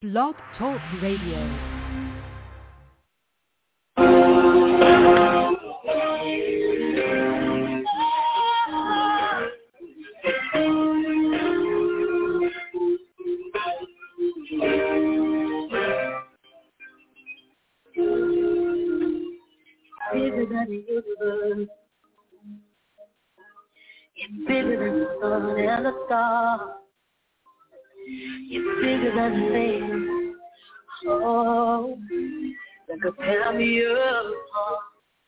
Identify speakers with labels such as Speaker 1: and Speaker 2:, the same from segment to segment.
Speaker 1: Blog Talk Radio.
Speaker 2: Bigger than the universe. It's bigger than the sun and the stars. It's bigger than the things, oh, that could tear me apart.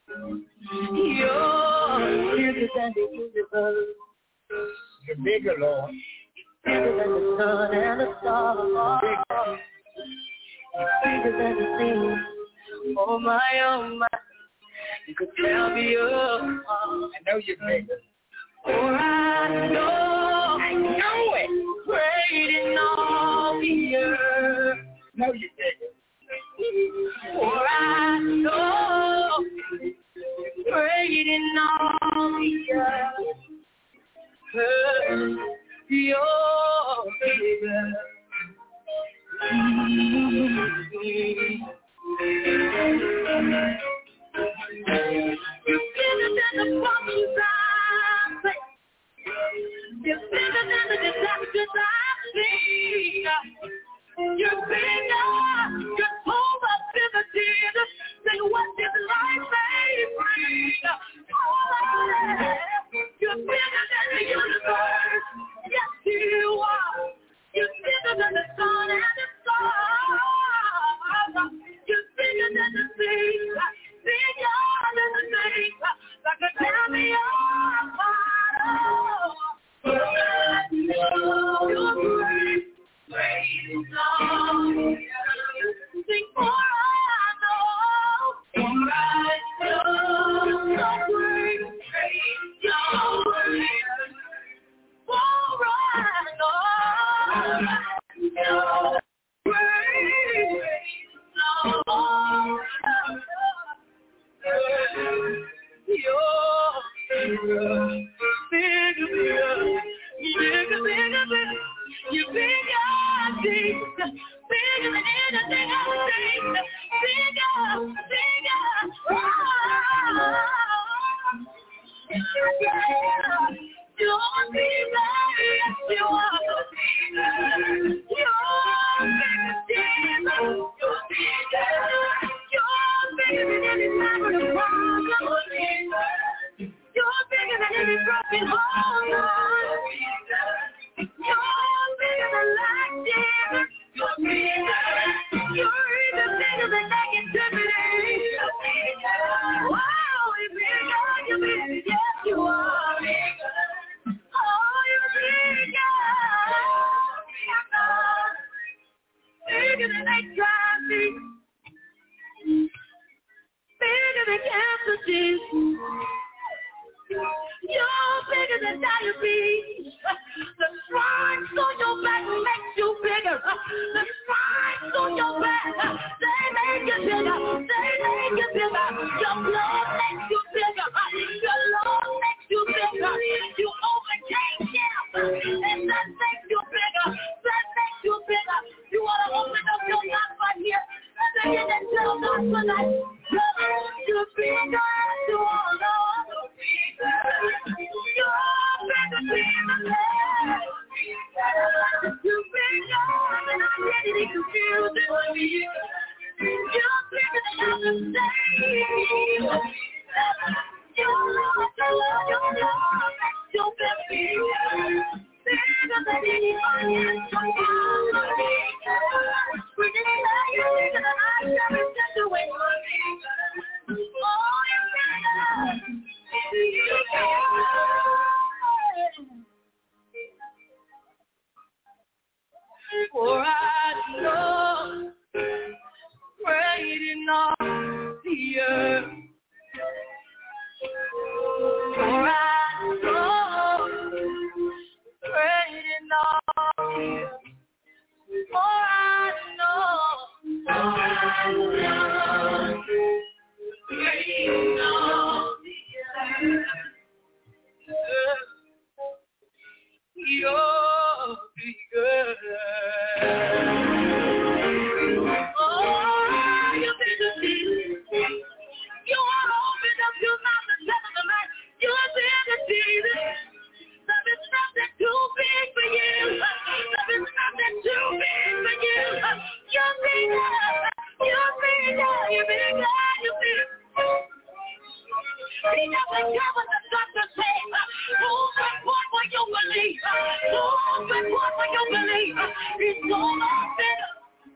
Speaker 2: You're bigger than the universe. You're bigger, Lord. It's bigger than the sun and the stars. It's bigger than the things, oh my. You could tell me apart. I know you're bigger. For I know it. Great in all the earth. Know you're bigger. For I know great in all the earth. You're bigger. You're bigger than the problems I face. You're bigger than the disasters I see. You're bigger. You're so much bigger, Jesus, than what this life may bring. Oh, you're bigger than the universe. Yes, you are. You're bigger than the sun and the stars. You're bigger than the sea. Bigger than the things that could tear me apart. You're great, great is all. Sing for I know, you're great, great, you're great. For I know, you're great, great, all. You're bigger, Jesus, bigger than anything I think, bigger, you're bigger, yes, you are bigger, you're bigger than any time of the problem, you're bigger than any broken heart, you're bigger than life, Jesus, you're bigger, you're even bigger than negativity, wow, you're bigger, yes, you are bigger, oh, you're bigger than anxiety, bigger than cancer, Jesus. You're bigger than diabetes. The stripes on your back makes you bigger. The stripes on your back, they make you bigger. They make you bigger. Your blood makes you bigger. Your love makes you bigger. You overcame cancer, and that makes you bigger. That makes you bigger. You want to open up your mouth right here and begin to tell God tonight, you're bigger as you are, Lord. You're bigger than identity confusion. You're bigger than understanding. Your love makes you bigger. Bigger than anybody else. We can tell you're bigger than I ever said the way you're bigger. Oh, you're bigger. For I know great in all the earth. For I know great in all the earth. don't care what the doctor says. Don't report what you believe. Don't report what you believe. He's so much better.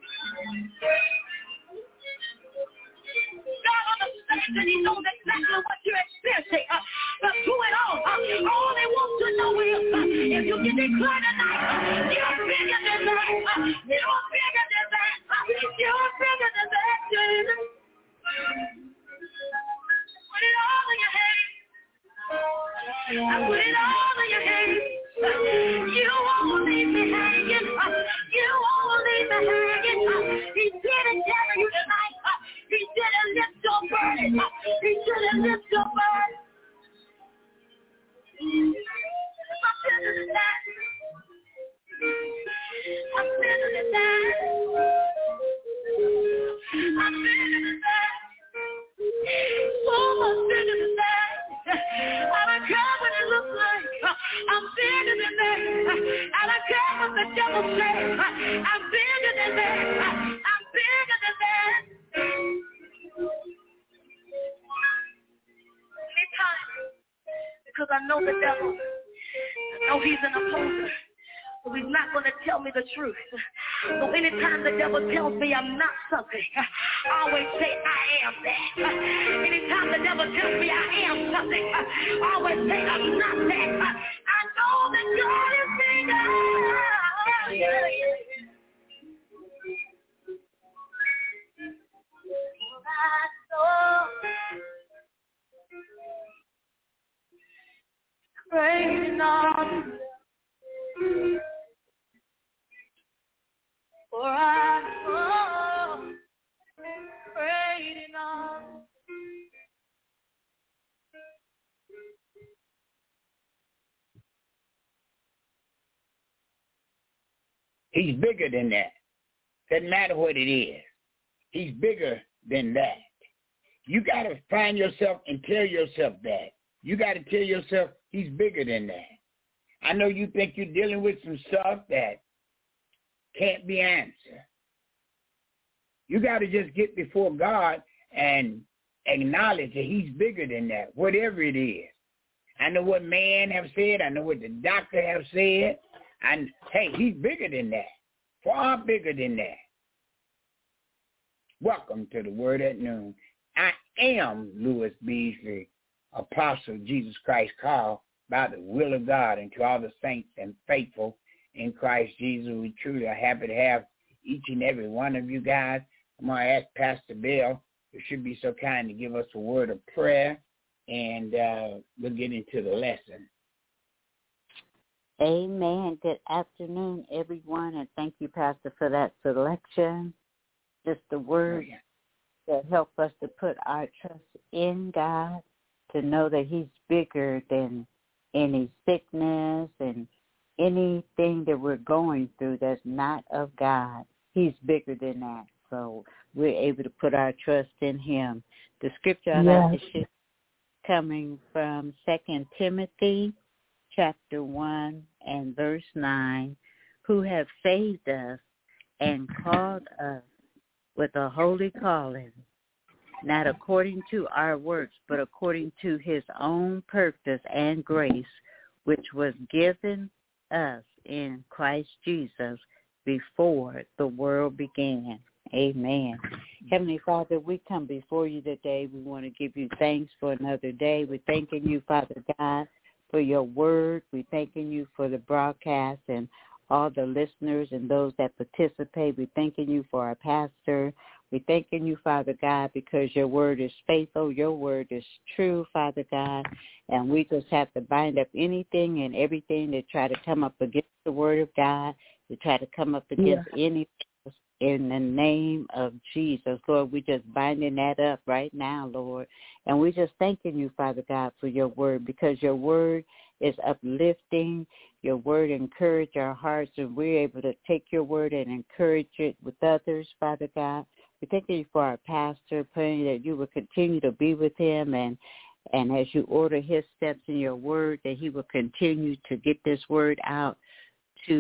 Speaker 2: God understands and He knows exactly what you're experiencing. But through it all they want to know is if you can declare tonight, you're bigger than that. You're bigger than that. You're bigger than that, Jesus. Put it all in your hands. I put it all in your hands. You won't leave me hanging. You won't leave me hanging. He didn't carry you tonight. He didn't lift your burden. He didn't lift your burden. I'm better than that. I'm better than that. I'm better than that. So much bigger than that. I don't care what it looks like. I'm bigger than that. I don't care what the devil says. I'm bigger than that. I'm bigger than that. Anytime. Because I know the devil. I know he's an opposer. So he's not going to tell me the truth. So anytime the devil tells me I'm not something, I always say I am that. Anytime the devil tells me I am something, I always say I'm not that. I know that God is bigger. Praise God. For I know, praying on.
Speaker 1: He's bigger than that. Doesn't matter what it is. He's bigger than that. You got to find yourself and tell yourself that. You got to tell yourself he's bigger than that. I know you think you're dealing with some stuff that can't be answered. You got to just get before God and acknowledge that he's bigger than that, whatever it is. I know what man have said. I know what the doctor have said. And, hey, he's bigger than that, far bigger than that. Welcome to the Word at Noon. I am Louis Beasley, Apostle of Jesus Christ, called by the will of God, and to all the saints and faithful in Christ Jesus. We truly are happy to have each and every one of you guys. I'm going to ask Pastor Bill, who should be so kind, to give us a word of prayer, and we'll get into the lesson.
Speaker 3: Amen. Good afternoon, everyone, and thank you, Pastor, for that selection. Just the word that help us to put our trust in God, to know that he's bigger than any sickness and anything that we're going through that's not of God. He's bigger than that. So we're able to put our trust in him. The scripture I like to share coming from 2 Timothy chapter 1 and verse 9, who have saved us and called us with a holy calling, not according to our works, but according to his own purpose and grace, which was given us in Christ Jesus before the world began. Amen. Heavenly Father, we come before you today. We want to give you thanks for another day. We're thanking you, Father God, for your word. We're thanking you for the broadcast and all the listeners and those that participate. We're thanking you for our pastor. We're thanking you, Father God, because your word is faithful. Your word is true, Father God. And we just have to bind up anything and everything that try to come up against the word of God, to try to come up against anything else in the name of Jesus. Lord, we just binding that up right now, Lord. And we just thanking you, Father God, for your word, because your word is uplifting. Your word encourage our hearts, and we're able to take your word and encourage it with others, Father God. We thank you for our pastor, praying that you will continue to be with him, and as you order his steps in your word, that he will continue to get this word out to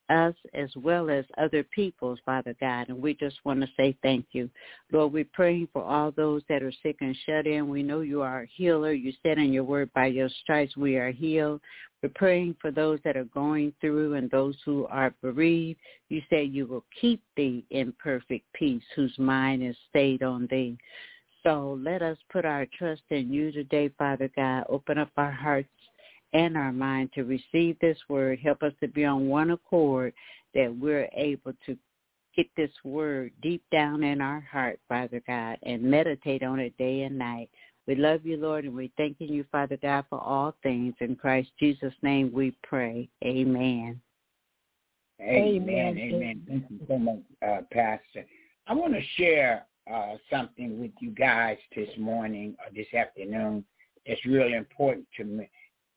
Speaker 3: us as well as other peoples, Father God, and we just want to say thank you. Lord, we're praying for all those that are sick and shut in. We know you are a healer. You said in your word, by your stripes we are healed. We're praying for those that are going through and those who are bereaved. You say you will keep thee in perfect peace, whose mind is stayed on thee. So let us put our trust in you today, Father God. Open up our hearts and our mind to receive this word. Help us to be on one accord, that we're able to get this word deep down in our heart, Father God, and meditate on it day and night. We love you, Lord, and we're thanking you, Father God, for all things. In Christ Jesus' name we pray. Amen.
Speaker 1: Amen. Amen. Thank you so much, Pastor. I want to share something with you guys this morning or this afternoon that's really important to me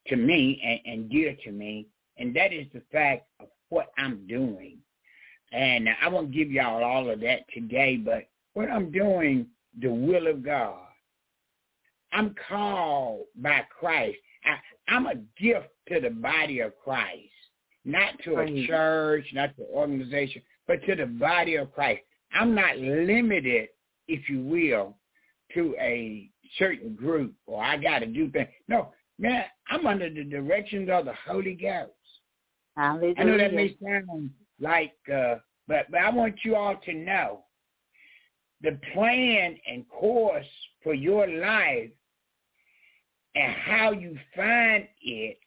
Speaker 1: and dear to me, and that is the fact of what I'm doing. And I won't give y'all all of that today, but what I'm doing, the will of God. I'm called by Christ. I'm a gift to the body of Christ, not to a church, not to an organization, but to the body of Christ. I'm not limited, if you will, to a certain group, or I got to do things. No, man, I'm under the directions of the Holy Ghost.
Speaker 3: Hallelujah.
Speaker 1: I know that may sound like, but I want you all to know the plan and course for your life and how you find it,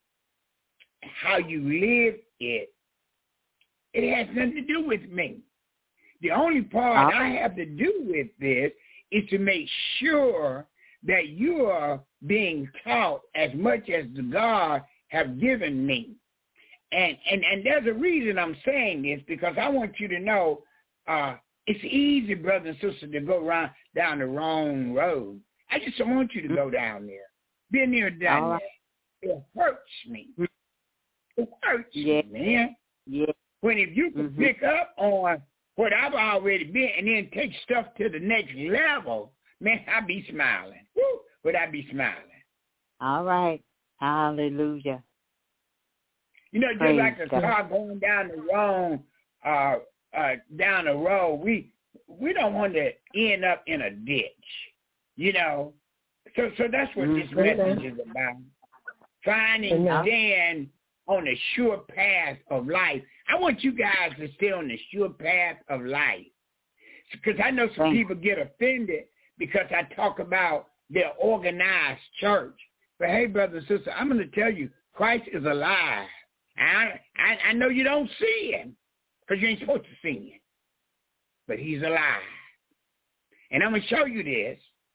Speaker 1: how you live it, it has nothing to do with me. The only part I have to do with this is to make sure that you are being taught as much as the God have given me. And there's a reason I'm saying this, because I want you to know it's easy, brothers and sisters, to go down the wrong road. I just don't want you to go down there. Been there, done that. It hurts me. It hurts me, man. Yeah. When if you can pick up on what I've already been and then take stuff to the next level, man, I'd be smiling. Woo! Would I be smiling?
Speaker 3: All right. Hallelujah.
Speaker 1: You know, just like a car going down the road, we don't want to end up in a ditch, you know. So that's what this message is about. Finding stand on the sure path of life. I want you guys to stay on the sure path of life. Because I know some people get offended because I talk about their organized church. But hey, brother and sister, I'm going to tell you, Christ is alive. I know you don't see him because you ain't supposed to see him. But he's alive. And I'm going to show you this.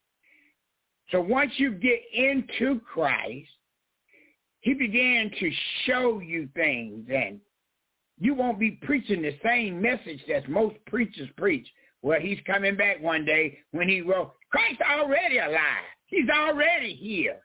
Speaker 1: So once you get into Christ, he began to show you things, and you won't be preaching the same message that most preachers preach. Well, he's coming back one day when he wrote, Christ's already alive. He's already here.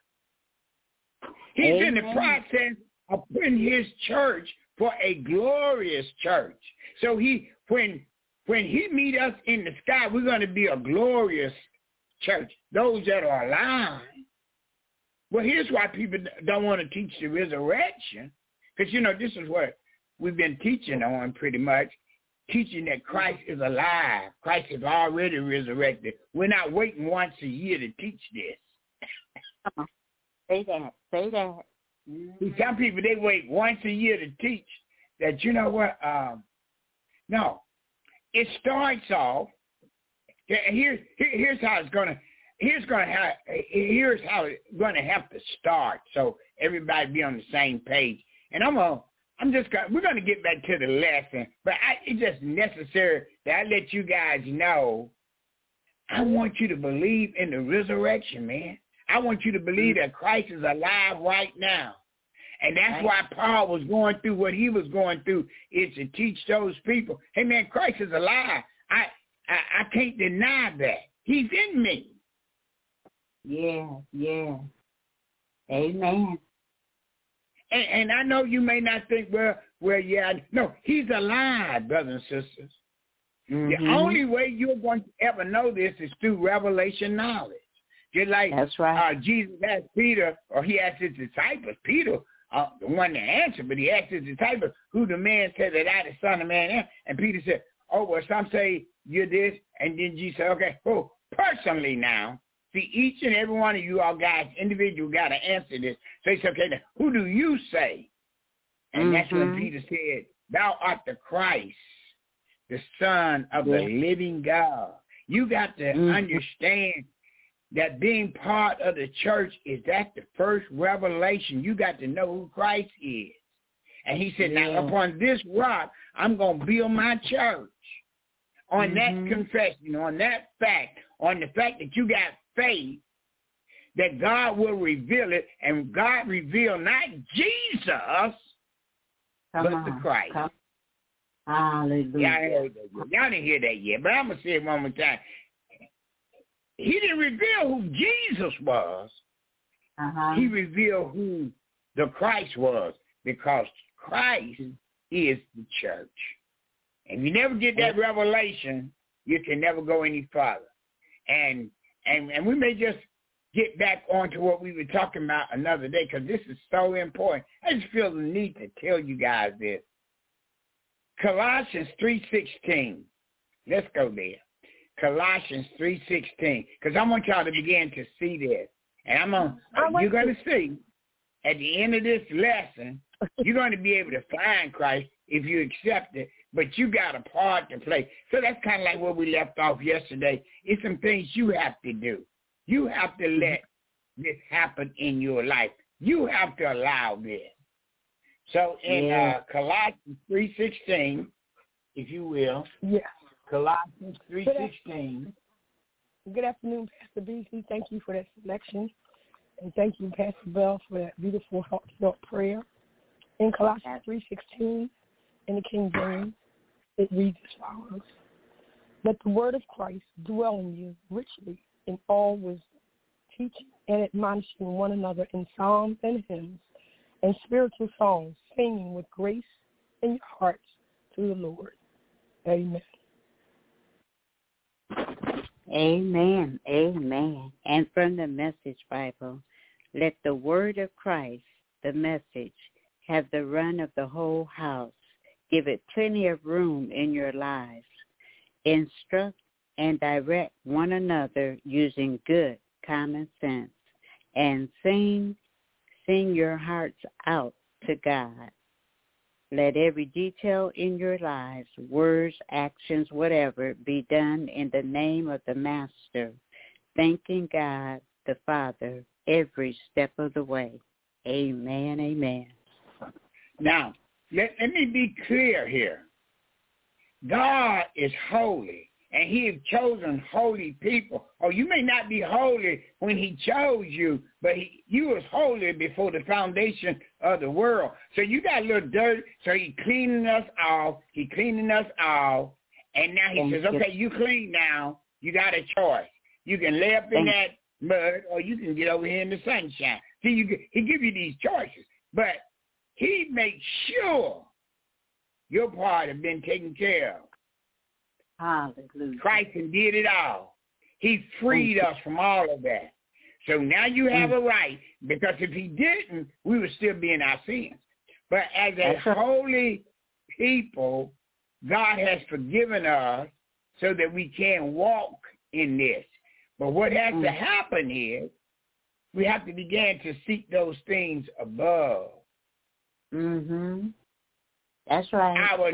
Speaker 1: He's in the process of putting his church for a glorious church. So when he meet us in the sky, we're going to be a glorious church, those that are alive. Well, here's why people don't want to teach the resurrection, because, you know, this is what we've been teaching on pretty much, teaching that Christ is alive. Christ is already resurrected. We're not waiting once a year to teach this.
Speaker 3: Say that.
Speaker 1: See, some people, they wait once a year to teach that, you know what, no. It starts off, here's how it's going to, here's how it's going to have to start, so everybody be on the same page. And we're going to get back to the lesson, but it's just necessary that I let you guys know, I want you to believe in the resurrection, man. I want you to believe that Christ is alive right now. And that's why Paul was going through what he was going through, is to teach those people, hey, man, Christ is alive. I can't deny that. He's in me.
Speaker 3: Yeah. Amen.
Speaker 1: And I know you may not think, no, he's alive, brothers and sisters. The only way you're going to ever know this is through revelation knowledge. Just like
Speaker 3: that's right.
Speaker 1: Jesus asked Peter, or he asked his disciples, Peter, the one that answered, but he asked his disciples, who the man said that I, the Son of Man, am? And Peter said, oh, well, some say you're this. And then Jesus said, okay, well, personally now, see, each and every one of you all guys, individual, got to answer this. So he said, okay, now, who do you say? And that's when Peter said, thou art the Christ, the Son of the living God. You got to understand that being part of the church is that the first revelation. You got to know who Christ is. And he said, now upon this rock, I'm going to build my church. On that confession, on that fact, on the fact that you got faith, that God will reveal it, and God revealed not Jesus, but the Christ.
Speaker 3: Hallelujah.
Speaker 1: Y'all didn't hear that yet, but I'm going to say it one more time. He didn't reveal who Jesus was. He revealed who the Christ was, because Christ is the church. And you never get that revelation, you can never go any farther. And we may just get back onto what we were talking about another day, because this is so important. I just feel the need to tell you guys this. Colossians 3:16. Let's go there. Colossians 3:16, because I want y'all to begin to see this. And you're going to see at the end of this lesson, you're going to be able to find Christ if you accept it, but you got a part to play. So that's kind of like where we left off yesterday. It's some things you have to do. You have to let this happen in your life. You have to allow this. So in Colossians 3:16, if you will.
Speaker 4: Yeah.
Speaker 1: Colossians 3:16.
Speaker 4: Good afternoon, Pastor Beasley. Thank you for that selection. And thank you, Pastor Bell, for that beautiful heartfelt prayer. In Colossians 3:16, in the King James, it reads as follows. Let the word of Christ dwell in you richly in all wisdom, teaching and admonishing one another in psalms and hymns and spiritual songs, singing with grace in your hearts to the Lord. Amen.
Speaker 3: Amen. Amen. And from the Message Bible, let the word of Christ, the message, have the run of the whole house. Give it plenty of room in your lives. Instruct and direct one another using good common sense. And sing your hearts out to God. Let every detail in your lives, words, actions, whatever, be done in the name of the Master, thanking God the Father every step of the way. Amen, amen.
Speaker 1: Now, let me be clear here. God is holy, and he has chosen holy people. Oh, you may not be holy when he chose you, but you was holy before the foundation of the world. So you got a little dirt, so he cleaning us off. He cleaning us off, and now he says, okay, you clean now. You got a choice. You can lay up in that mud, or you can get over here in the sunshine. See, he give you these choices, but he makes sure your part has been taken care of.
Speaker 3: Hallelujah.
Speaker 1: Christ did it all. He freed us from all of that. So now you have a right, because if he didn't, we would still be in our sins. But as a holy people, God has forgiven us so that we can walk in this. But what has to happen is we have to begin to seek those things above.
Speaker 3: That's right.
Speaker 1: Our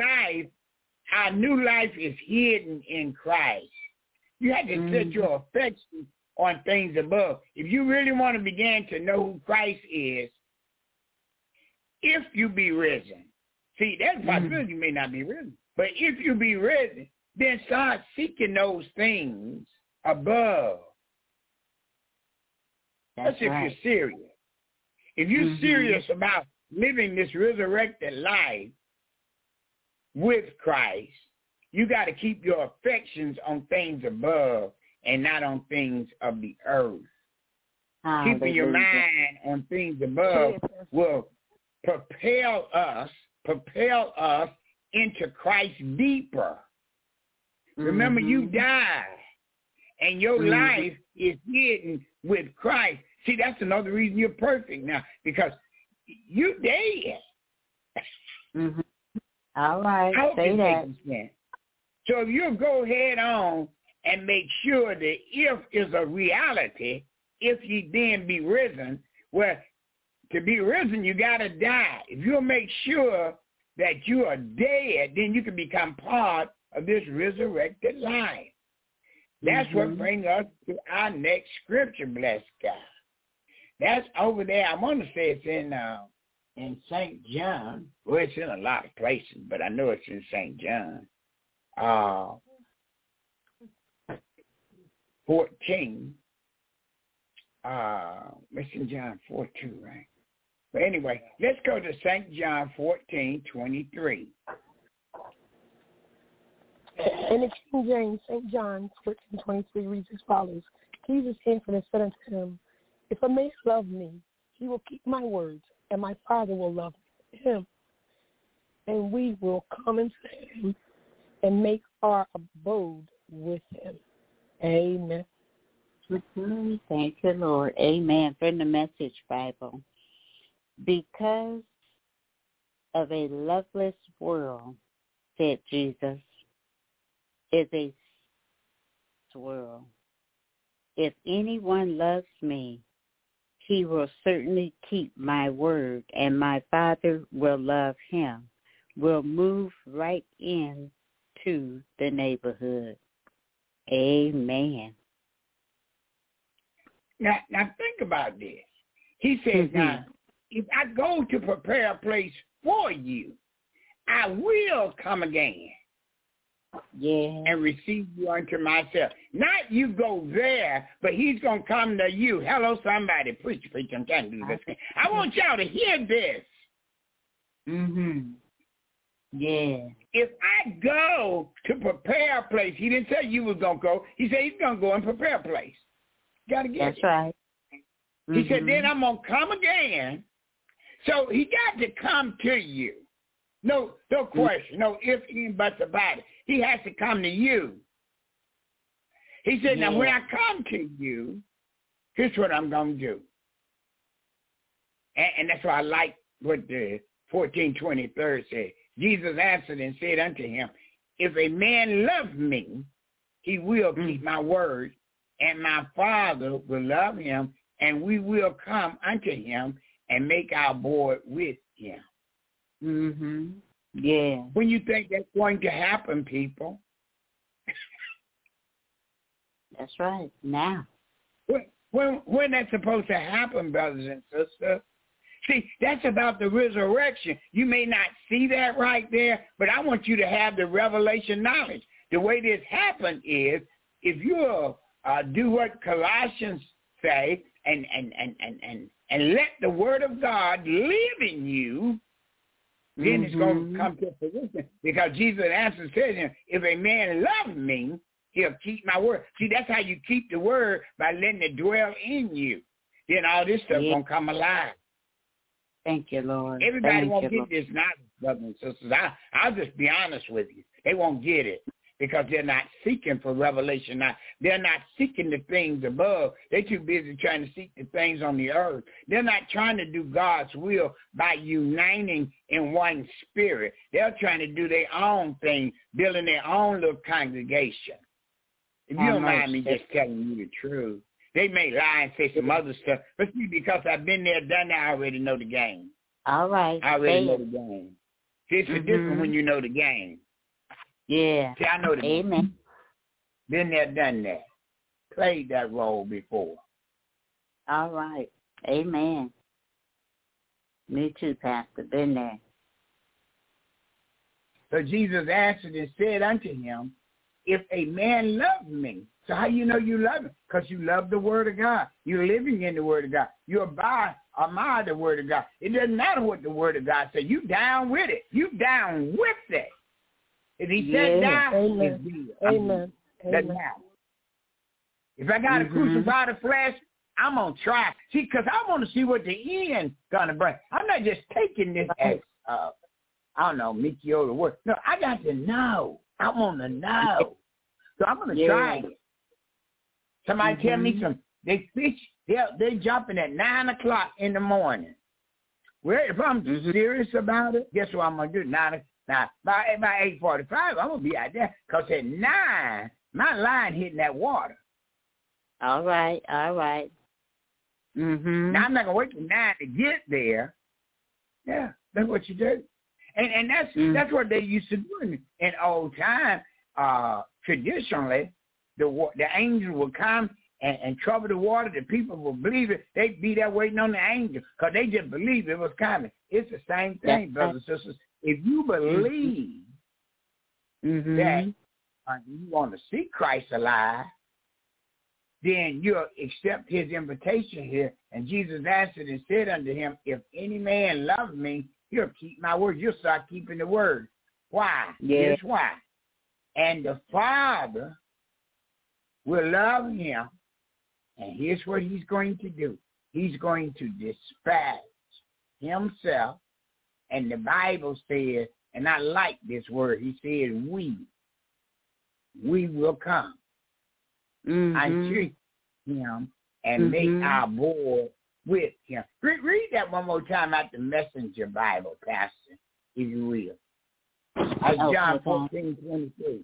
Speaker 1: new life is hidden in Christ. You have to set your affection on things above. If you really want to begin to know who Christ is, if you be risen, see, that's a possibility you may not be risen, but if you be risen, then start seeking those things above. That's if you're serious. If you're serious about living this resurrected life with Christ, you got to keep your affections on things above and not on things of the earth. Keeping your mind on things above will propel us into Christ deeper. Remember, you died, and your life is hidden with Christ. See, that's another reason you're perfect now, because you dead.
Speaker 3: Mm-hmm. All right,
Speaker 1: I hope
Speaker 3: say that.
Speaker 1: Sense. So if you go head on and make sure that if is a reality, if ye then be risen, well, to be risen, you got to die. If you'll make sure that you are dead, then you can become part of this resurrected life. That's what brings us to our next scripture, bless God. That's over there. I want to say it's in St. John. Well, it's in a lot of places, but I know it's in St. John. 14. It's in John 4:2, right? But anyway, let's go to St. John 14:23.
Speaker 4: In the King James, St. John 14:23 reads as follows. Jesus answered and said unto him, if a man love me, he will keep my words, and my Father will love him. And we will come into him and make our abode with him. Amen.
Speaker 3: Thank you, Lord. Amen. From the Message Bible. Because of a loveless world, said Jesus, is a world. If anyone loves me, he will certainly keep my word, and my Father will love him. Will move right into the neighborhood. Amen.
Speaker 1: Now think about this. He says, now, if I go to prepare a place for you, I will come again.
Speaker 3: Yeah.
Speaker 1: And receive you unto myself. Not you go there, but he's going to come to you. Hello, somebody. Preach. I'm trying to do this. I want y'all to hear this.
Speaker 3: Yeah.
Speaker 1: If I go to prepare a place, he didn't say you was going to go. He said he's going to go and prepare a place. Got to get
Speaker 3: That's
Speaker 1: it.
Speaker 3: right.
Speaker 1: He said, then I'm going to come again. So he got to come to you. No question. No ifs, and buts about it. He has to come to you. He said, now when I come to you, here's what I'm going to do. And that's why I like what the 14:23 said. Jesus answered and said unto him, if a man love me, he will keep my word, and my Father will love him, and we will come unto him and make our abode with him.
Speaker 3: Yeah.
Speaker 1: When you think that's going to happen, people?
Speaker 3: That's right. Now.
Speaker 1: When that's supposed to happen, brothers and sisters? See, that's about the resurrection. You may not see that right there, but I want you to have the revelation knowledge. The way this happened is, if you do what Colossians say and let the word of God live in you, then it's going to come to a position. Because Jesus answered said to him, if a man love me, he'll keep my word. See, that's how you keep the word, by letting it dwell in you. Then all this stuff going to come alive.
Speaker 3: Thank you, Lord.
Speaker 1: Everybody won't get this knowledge, brothers and sisters. I'll just be honest with you. They won't get it because they're not seeking for revelation. They're not seeking the things above. They're too busy trying to seek the things on the earth. They're not trying to do God's will by uniting in one spirit. They're trying to do their own thing, building their own little congregation. If you don't mind me just telling you the truth. They may lie and say some other stuff, but see, because I've been there, done that, I already know the game.
Speaker 3: All right.
Speaker 1: I already know the game. See, it's different when you know the game.
Speaker 3: Yeah.
Speaker 1: See, I know the game.
Speaker 3: Amen.
Speaker 1: Been there, done that. Played that role before.
Speaker 3: All right. Amen. Me too, Pastor. Been there.
Speaker 1: So Jesus answered and said unto him, if a man love me, so how you know you love him? Because you love the word of God. You're living in the word of God. You abide the word of God. It doesn't matter what the word of God says. You down with it. You down with it. If he said die, it's dead.
Speaker 4: Amen.
Speaker 1: Doesn't matter. If I got to crucify the flesh, I'm going to try. See, because I want to see what the end going to bring. I'm not just taking this as, I don't know, meteor word. No, I got to know. I want to know. So I'm going to try it. Somebody tell me something. They fish, they're jumping at 9 o'clock in the morning Well, if I'm serious about it, guess what I'm going to do? Now, by 8:45, I'm going to be out there. Because at 9, my line hitting that water.
Speaker 3: All right. Mm-hmm.
Speaker 1: Now, I'm not going to wait till 9 to get there. Yeah, that's what you do. And that's what they used to do in old time. Traditionally, the angel would come and trouble the water. The people would believe it. They'd be there waiting on the angel because they just believed it was coming. It's the same thing, brothers and sisters. If you believe that you want to see Christ alive, then you'll accept his invitation here. And Jesus answered and said unto him, if any man love me, he'll keep my word. You'll start keeping the word. Why?
Speaker 3: Yeah.
Speaker 1: Here's why. And the Father will love him. And here's what he's going to do. He's going to dispatch himself. And the Bible says, and I like this word, he said, we will come. I treat him and make our board with him. Read that one more time out the Messenger Bible, Pastor, if you will. John 14:23.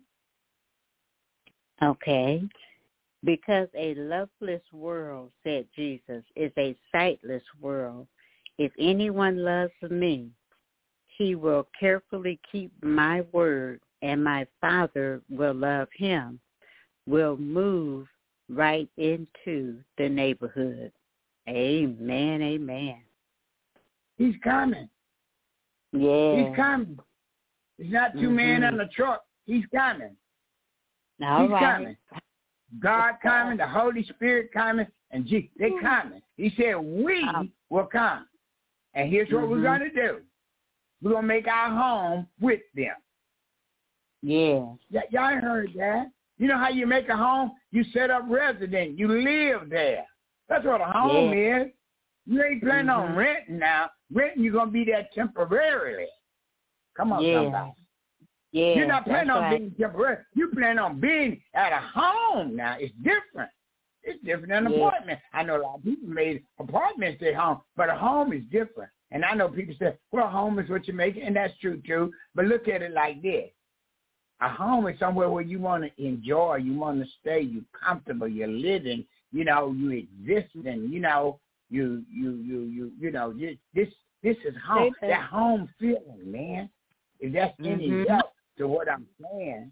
Speaker 3: Okay. Because a loveless world, said Jesus, is a sightless world. If anyone loves me, he will carefully keep my word, and my Father will love him, will move right into the neighborhood. Amen.
Speaker 1: He's coming.
Speaker 3: Yeah.
Speaker 1: He's coming. He's not two men on the truck. He's coming.
Speaker 3: He's
Speaker 1: coming. God coming, the Holy Spirit coming, and Jesus, they coming. He said, we will come. And here's what we're going to do. We're going to make our home with them.
Speaker 3: Yeah.
Speaker 1: Y'all heard that? You know how you make a home? You set up residence. You live there. That's what a home is. You ain't planning on renting now. Renting, you're going to be there temporarily. Come on, somebody.
Speaker 3: Yeah,
Speaker 1: you're not planning on being temporary. You plan on being at a home now. It's different. It's different than an apartment. I know a lot of people made apartments their home, but a home is different. And I know people say, well, a home is what you make, and that's true too. But look at it like this. A home is somewhere where you want to enjoy, you want to stay, you're comfortable, you're living, you existing, this is home. That home feeling, man. If that's any help to what I'm saying.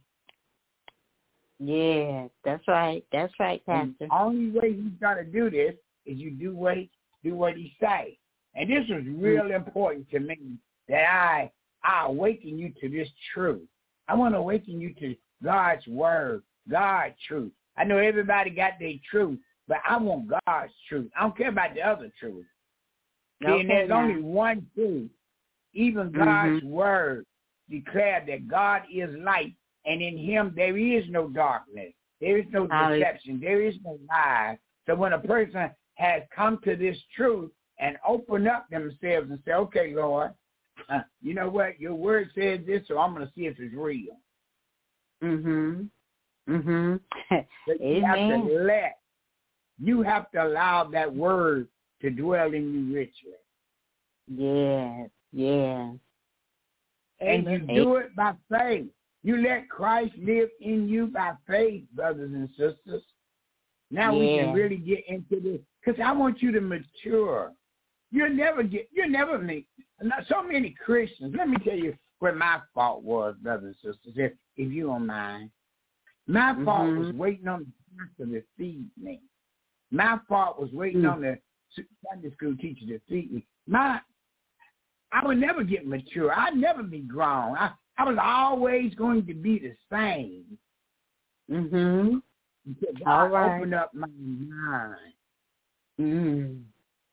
Speaker 3: Yeah, that's right. That's right, Pastor.
Speaker 1: And the only way he's gonna do this is you do what he say. And this was real important to me, that I awaken you to this truth. I want to awaken you to God's word, God's truth. I know everybody got their truth, but I want God's truth. I don't care about the other truth. And there's only one truth. Even God's word declared that God is light, and in him there is no darkness. There is no deception. There is no lie. So when a person has come to this truth and open up themselves and say, okay, Lord, you know what? Your word says this, so I'm going to see if it's real. You have to allow that word to dwell in you richly.
Speaker 3: Yes.
Speaker 1: And you do it by faith. You let Christ live in you by faith, brothers and sisters. Now we can really get into this, because I want you to mature. You'll never meet so many Christians. Let me tell you where my fault was, brothers and sisters, if you don't mind. My fault was waiting on the pastor to feed me. My fault was waiting on the Sunday school teacher to feed me. I would never get mature. I'd never be grown. I was always going to be the same. Until God opened up my mind.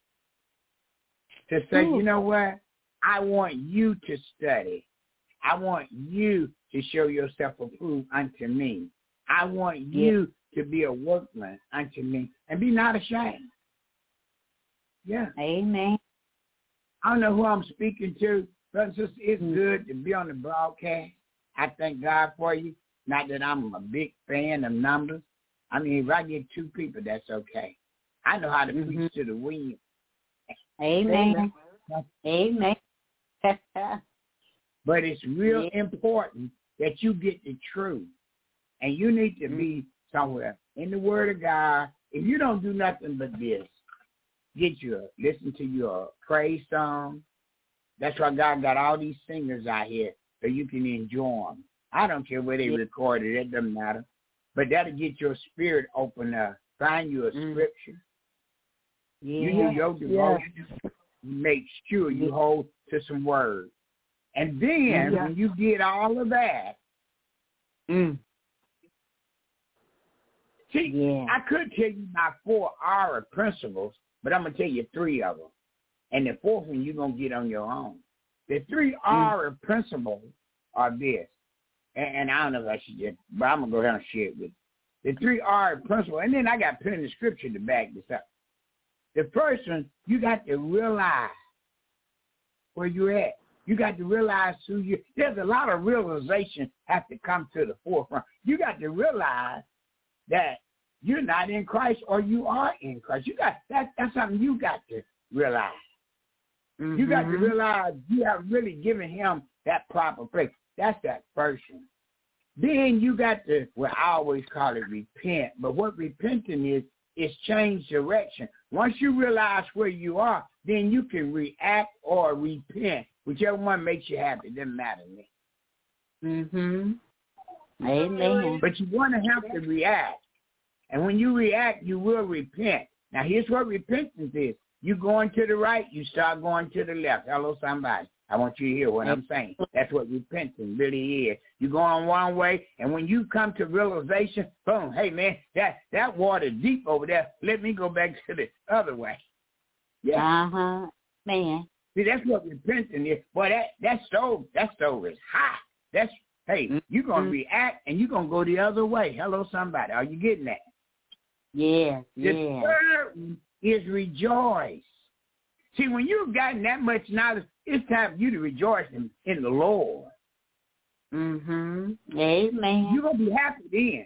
Speaker 1: To say, you know what? I want you to study. I want you to show yourself approved unto me. I want you to be a workman unto me and be not ashamed. Yeah.
Speaker 3: Amen.
Speaker 1: I don't know who I'm speaking to, but it's good to be on the broadcast. I thank God for you. Not that I'm a big fan of numbers. I mean, if I get 2 people, that's okay. I know how to preach to the wind.
Speaker 3: Amen. Amen.
Speaker 1: But it's real important that you get the truth. And you need to be somewhere in the Word of God. If you don't do nothing but this, listen to your praise song. That's why God got all these singers out here so you can enjoy them. I don't care where they recorded it, doesn't matter. But that'll get your spirit open up. Find you a scripture. You do your devotion. Make sure you hold to some words. And then when you get all of that, see, I could tell you my 4 aura principles, but I'm going to tell you 3 of them. And the 4th one you're going to get on your own. The 3 aura principles are this. And I don't know if I should just, but I'm going to go down and share it with you. The 3 aura principles, and then I got plenty of scripture to back this up. The first one, you got to realize where you're at. You got to realize who you. There's a lot of realization have to come to the forefront. You got to realize that you're not in Christ or you are in Christ. You got that's something you got to realize. You got to realize you have really given him that proper place. That's that first one. Then you got to, well, I always call it repent. But what repenting is change direction. Once you realize where you are, then you can react or repent. Whichever one makes you happy, it doesn't matter to me.
Speaker 3: Amen.
Speaker 1: But you want to have to react. And when you react, you will repent. Now, here's what repentance is. You going to the right, you start going to the left. Hello, somebody. I want you to hear what I'm saying. That's what repentance really is. You go on one way, and when you come to realization, boom, hey, man, that water deep over there. Let me go back to the other way.
Speaker 3: Yeah. Man.
Speaker 1: See, that's what repentance is. Boy, that stove is hot. That's, hey, you're going to react, and you're going to go the other way. Hello, somebody. Are you getting that?
Speaker 3: Yes,
Speaker 1: The third one is rejoice. See, when you've gotten that much knowledge, it's time for you to rejoice in the Lord.
Speaker 3: Amen.
Speaker 1: You're going to be happy then.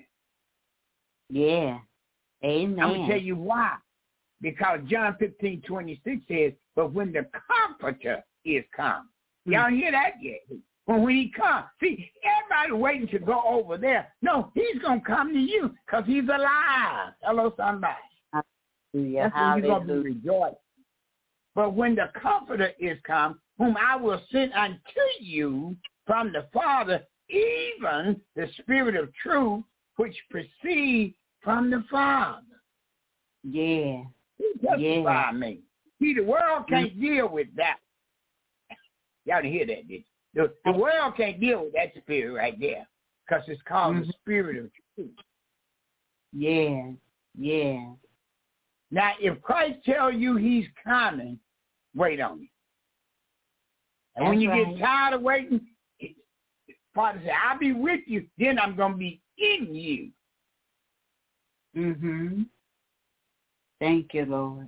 Speaker 3: Yeah. Amen.
Speaker 1: I'm going to tell you why. Because John 15:26 says, but when the Comforter is come. Y'all hear that yet? When he comes. See, everybody waiting to go over there. No, he's going to come to you because he's alive. Hello, somebody.
Speaker 3: Hallelujah.
Speaker 1: That's when you're going to be rejoicing. But when the Comforter is come, whom I will send unto you from the Father, even the Spirit of truth, which proceeds from the Father.
Speaker 3: Yeah.
Speaker 1: He justified me. See, the world can't deal with that. Y'all didn't hear that, did you? The world can't deal with that spirit right there because it's called the Spirit of truth.
Speaker 3: Yeah. Yeah.
Speaker 1: Now, if Christ tells you he's coming, wait on him. And when you get tired of waiting, Father said, I'll be with you, then I'm going to be in you.
Speaker 3: Thank you, Lord.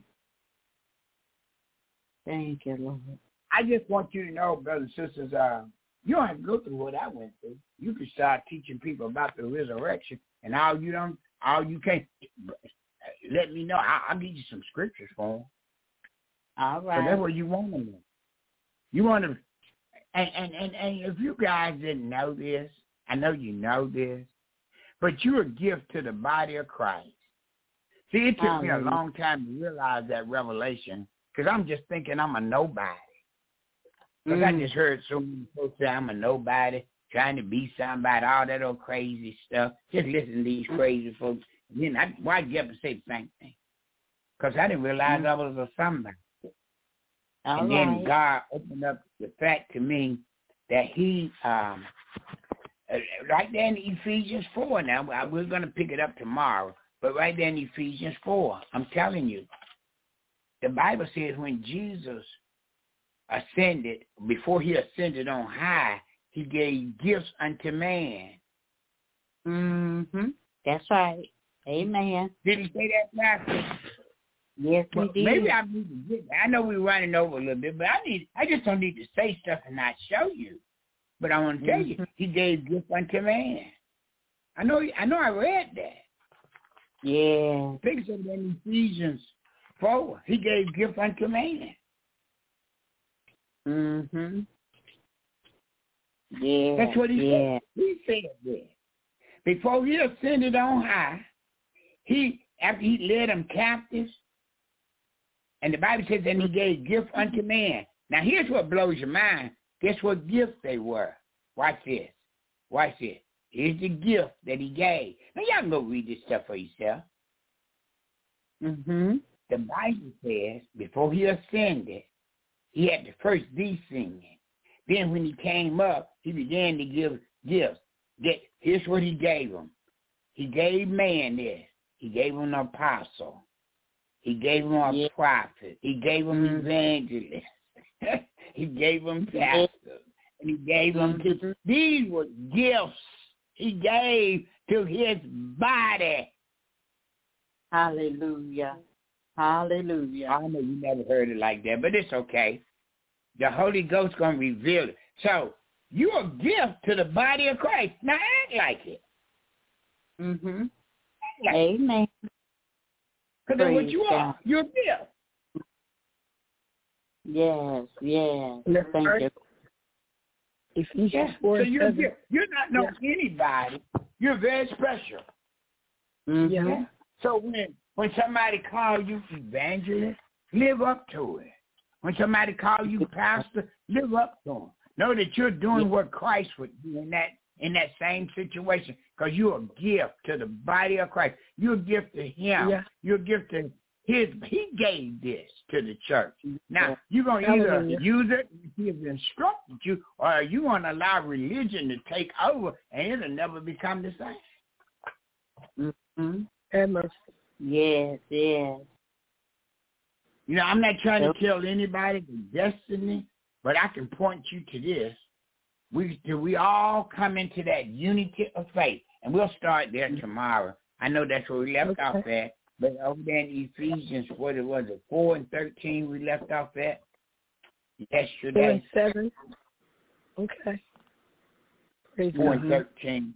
Speaker 3: Thank you, Lord.
Speaker 1: I just want you to know, brothers and sisters, you don't have to go through what I went through. You can start teaching people about the resurrection, and all you can't, let me know. I'll give you some scriptures for them.
Speaker 3: All right.
Speaker 1: So that's what you want to know. You want to, and if you guys didn't know this, I know you know this, but you're a gift to the body of Christ. See, it took me a long time to realize that revelation because I'm just thinking I'm a nobody. Because I just heard so many folks say I'm a nobody, trying to be somebody, all that old crazy stuff. Just listen to these crazy folks. Then why get up and say the same thing? Because I didn't realize I was a somebody. And then God opened up the fact to me that he, right there in Ephesians 4 now, we're going to pick it up tomorrow, but right there in Ephesians 4, I'm telling you, the Bible says when Jesus ascended, before he ascended on high, he gave gifts unto man.
Speaker 3: That's right. Amen.
Speaker 1: Did he say that, Pastor?
Speaker 3: Yes, we did.
Speaker 1: Maybe I need to get that. I know we're running over a little bit, but I just don't need to say stuff and not show you. But I want to tell you, he gave gifts unto man. I know I read that.
Speaker 3: Yeah.
Speaker 1: Picks up in Ephesians 4. He gave gift unto man.
Speaker 3: Mm-hmm. Yeah.
Speaker 1: That's what he said. He said that. Before he ascended on high, after he led them captives, and the Bible says that he gave gift unto man. Now here's what blows your mind. Guess what gifts they were? Watch this. Watch this. Here's the gift that he gave. Now y'all can go read this stuff for yourself.
Speaker 3: Mm-hmm.
Speaker 1: The Bible says before he ascended, he had to first descend. Then when he came up, he began to give gifts. Here's what he gave him. He gave man this. He gave him an apostle. He gave him a prophet. He gave him evangelist. He gave him pastor. And he gave him these were gifts he gave to his body.
Speaker 3: Hallelujah. Hallelujah.
Speaker 1: I know you never heard it like that, but it's okay. The Holy Ghost going to reveal it. So, you're a gift to the body of Christ. Now act like it.
Speaker 3: Mm-hmm. Amen.
Speaker 1: Because that's what you are. You're a gift.
Speaker 3: Yes, yes. Thank you.
Speaker 4: Ephesians 4
Speaker 1: so you're a gift. You're not anybody. You're very special.
Speaker 3: Mm-hmm.
Speaker 1: Yeah. So when somebody calls you evangelist, live up to it. When somebody calls you pastor, live up to them. Know that you're doing what Christ would do in that same situation, because you're a gift to the body of Christ. You're a gift to him. Yeah. You're a gift to his. He gave this to the church. Now, you're going to either use it, he has instructed you, or you want to allow religion to take over, and it'll never become the same.
Speaker 3: Mm-hmm. Yes, yes.
Speaker 1: You know, I'm not trying to tell anybody the destiny, but I can point you to this. We all come into that unity of faith, and we'll start there tomorrow. I know that's where we left off at, but over there in Ephesians, what was it, 4 and 13 we left off at yesterday.
Speaker 4: 4 and 7. Okay. Praise
Speaker 1: 4 and 13.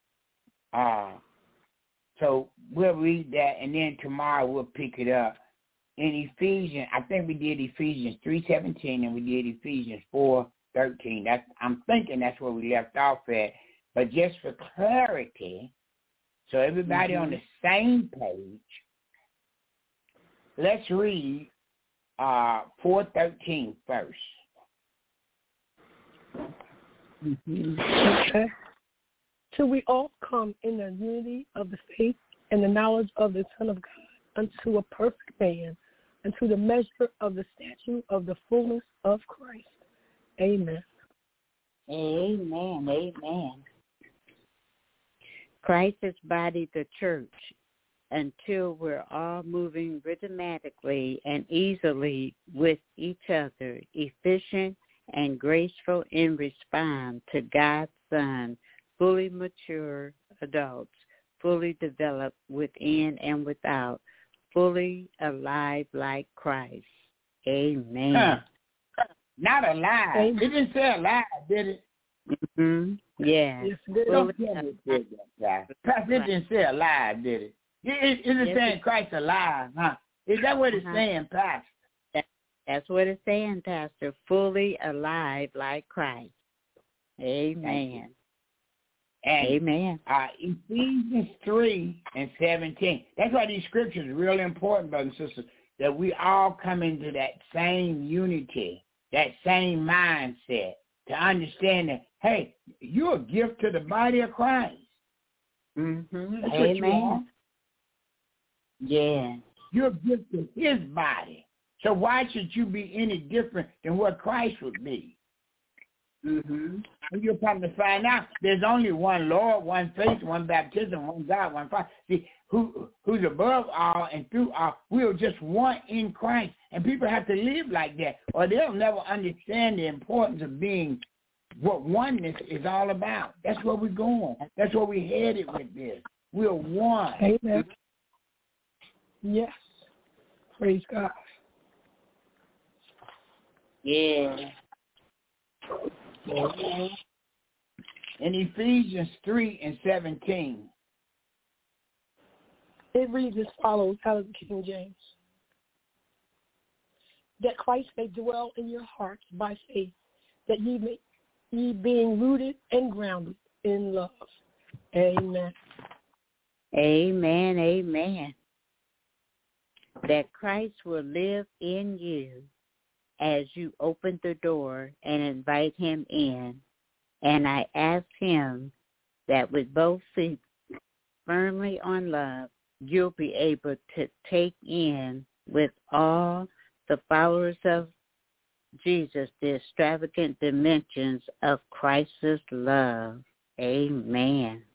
Speaker 1: So we'll read that, and then tomorrow we'll pick it up. In Ephesians, I think we did Ephesians 3:17, and we did Ephesians 4:13. I'm thinking that's where we left off at. But just for clarity, so everybody on the same page, let's read 4:13 first.
Speaker 4: Okay. Till we all come in the unity of the faith and the knowledge of the Son of God, unto a perfect man, unto the measure of the stature of the fullness of Christ. Amen.
Speaker 3: Amen. Amen. Christ's body, the church, until we're all moving rhythmically and easily with each other, efficient and graceful in response to God's Son, fully mature adults, fully developed within and without, fully alive like Christ. Amen.
Speaker 1: Not alive. Amen. It didn't say alive, did it?
Speaker 3: Mm-hmm. Yeah.
Speaker 1: Pastor, it didn't say alive, did it? It's saying Christ alive, huh? Is that what it's saying, Pastor?
Speaker 3: That's what it's saying, Pastor. Fully alive like Christ. Amen.
Speaker 1: And,
Speaker 3: amen.
Speaker 1: Ephesians 3:17. That's why these scriptures are really important, brothers and sisters, that we all come into that same unity, that same mindset, to understand that, hey, you're a gift to the body of Christ.
Speaker 3: Mm-hmm.
Speaker 1: That's
Speaker 3: amen.
Speaker 1: What you are.
Speaker 3: Yeah.
Speaker 1: You're a gift to his body. So why should you be any different than what Christ would be?
Speaker 3: Mm-hmm.
Speaker 1: And you'll come to find out there's only one Lord, one faith, one baptism, one God, one Father. See, who's above all and through all. We're just one in Christ. And people have to live like that, or they'll never understand the importance of being what oneness is all about. That's where we're going. That's where we're headed with this. We're one.
Speaker 4: Amen. Yes. Praise God.
Speaker 3: Yeah.
Speaker 1: In Ephesians 3:17.
Speaker 4: It reads as follows out of the King James. that Christ may dwell in your hearts by faith, that ye being rooted and grounded in love. Amen.
Speaker 3: Amen, amen. That Christ will live in you as you open the door and invite him in. And I ask him that with both feet firmly on love, you'll be able to take in with all the followers of Jesus the extravagant dimensions of Christ's love. Amen.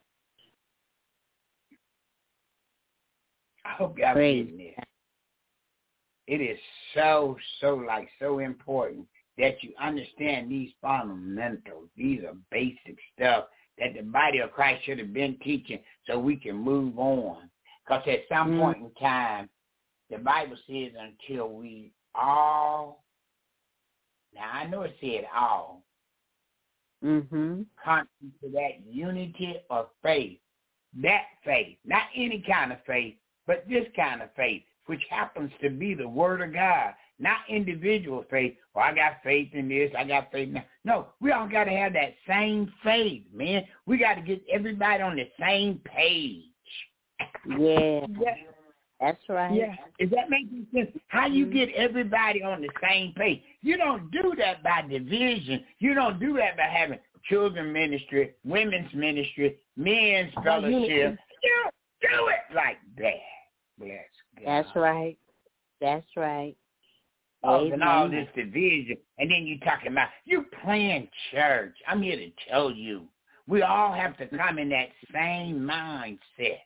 Speaker 1: I hope y'all getting this. It is so important that you understand these fundamentals. These are basic stuff that the body of Christ should have been teaching so we can move on. Because at some point in time, the Bible says until we all, now I know it said all, come to that unity of faith. That faith, not any kind of faith, but this kind of faith, which happens to be the Word of God, not individual faith. Well, I got faith in this, I got faith in that. No, we all got to have that same faith, man. We got to get everybody on the same page.
Speaker 3: Yeah, that's right.
Speaker 4: Yeah.
Speaker 1: Is that making sense? How you get everybody on the same page? You don't do that by division. You don't do that by having children ministry, women's ministry, men's fellowship. You do it like that. Bless God.
Speaker 3: That's right. That's right.
Speaker 1: And all this division, and then you talking about you playing church. I'm here to tell you, we all have to come in that same mindset.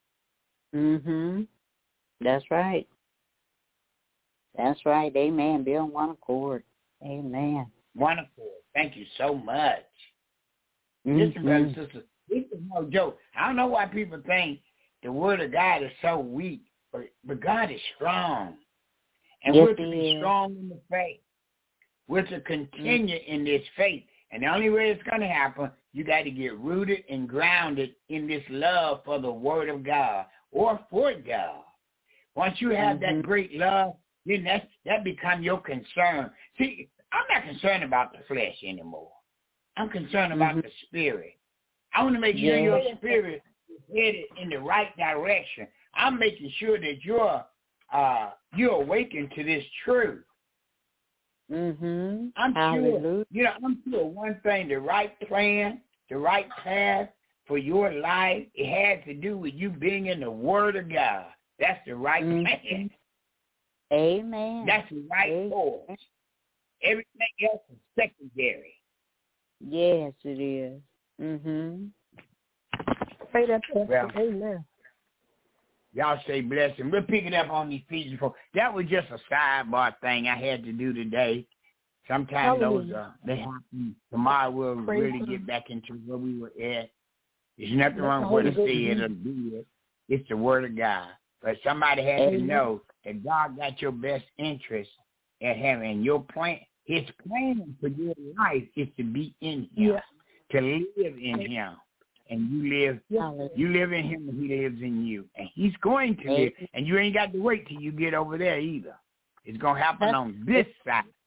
Speaker 3: That's right. That's right. Amen. Be on one accord. Amen.
Speaker 1: One accord. Thank you so much. Listen, brothers and sisters, this is no joke. I don't know why people think the Word of God is so weak, but God is strong. And we're to be strong in the faith. We're to continue in this faith. And the only way it's going to happen, you got to get rooted and grounded in this love for the Word of God or for God. Once you have that great love, then that becomes your concern. See, I'm not concerned about the flesh anymore. I'm concerned about the spirit. I want to make sure your spirit is headed in the right direction. I'm making sure that you're awakened to this truth. I'm sure, I'm sure one thing, the right plan, the right path for your life, it has to do with you being in the Word of God. That's the right plan.
Speaker 3: Amen.
Speaker 1: That's the right course. Everything else is secondary.
Speaker 3: Yes, it is.
Speaker 4: Say that.
Speaker 1: Well,
Speaker 4: amen.
Speaker 1: Y'all say blessing. We're picking up on Ephesians 4. That was just a sidebar thing I had to do today. Sometimes they happen. Tomorrow we'll really get back into where we were at. There's nothing wrong with what it said or do it. It's the Word of God. But somebody has to know that God got your best interest at having, and your plan, his plan for your life is to be in him, to live in him. And you live in him and he lives in you. And he's going to live. And you ain't got to wait till you get over there either. It's going to happen on this side